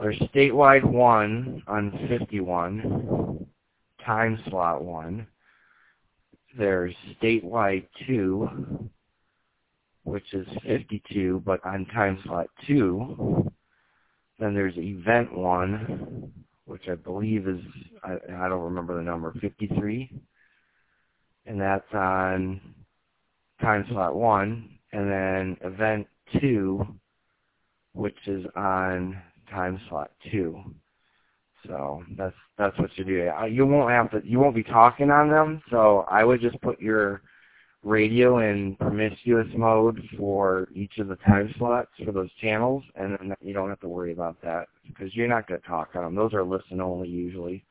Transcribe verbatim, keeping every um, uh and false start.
there's statewide one on fifty-one, time slot one. There's statewide two, which is fifty-two, but on time slot two. Then there's event one, which I believe is, I, I don't remember the number, fifty-three. And that's on time slot one. And then event two, which is on time slot two. So that's that's what you do. You won't have to. You won't be talking on them. So I would just put your radio in promiscuous mode for each of the time slots for those channels, and then you don't have to worry about that because you're not going to talk on them. Those are listen only usually.